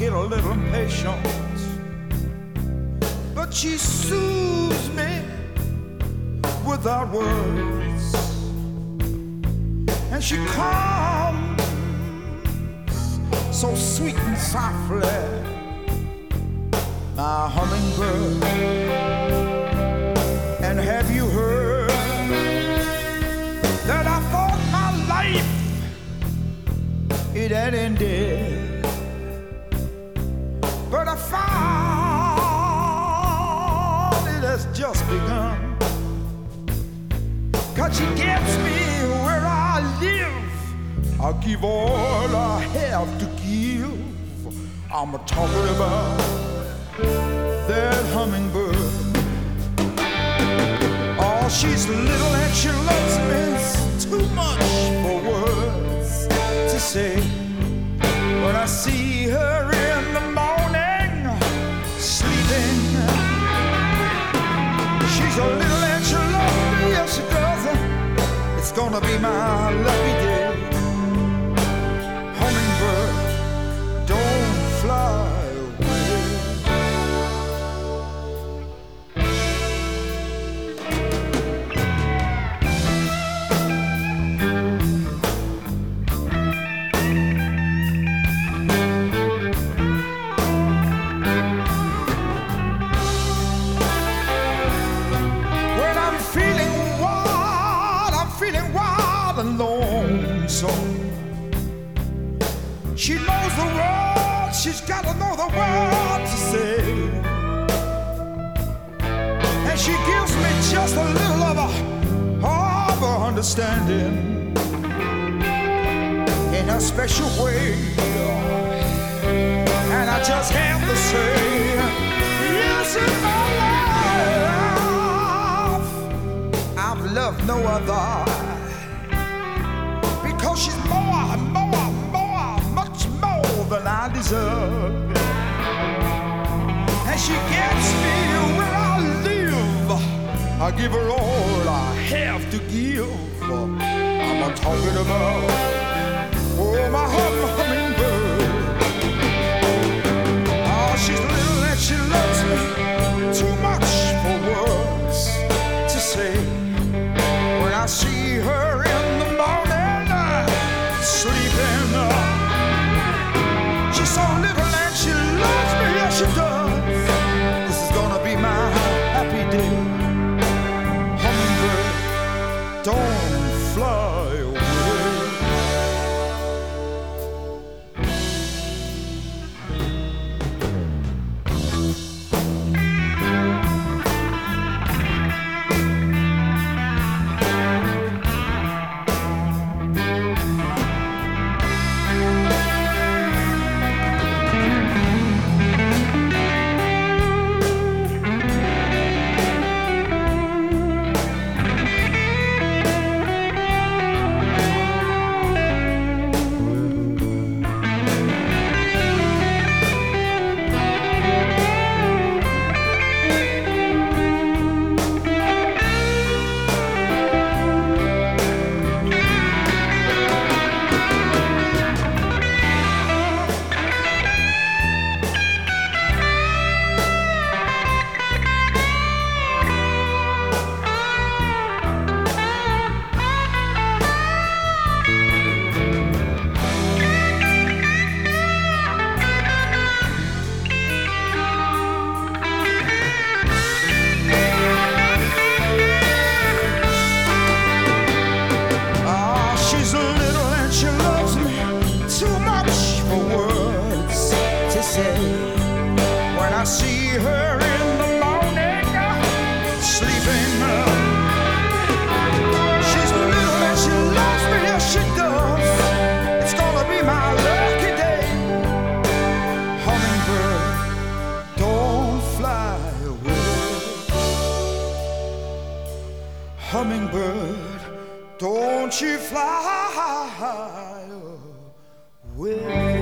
get a little impatient, but she soothes me without words, and she comes so sweet and softly, my hummingbird. And have you heard that I thought my life it had ended, but I found it has just begun. 'Cause she gets me where I live. I give all I have to give. I'm talking about that hummingbird. Oh, she's little and she loves me too much for words to say. When I see her in the morning sleeping, she's a little and she loves me, yes she does. It's gonna be my lucky day. Hummingbird, don't fly away. When I'm feeling wild and lonesome, she knows the words, she's got to know the words to say. And she gives me just a little of her understanding in a special way. And I just have to say, yes, in my life, I've loved no other. Because she's much more than I deserve. And she gets me where I live. I give her all I have to give. I'm talking about, oh, my hummingbird. Oh, she's little and she loves me too much for words to say. When I see her in the morning sleeping, she's so little and she loves me, yes she does. This is gonna be my happy day. Hummingbird, don't fly away. When I see her in the morning sleeping, she's little and she loves me, yes she does. It's gonna be my lucky day. Hummingbird, don't fly away. Hummingbird, don't you fly away.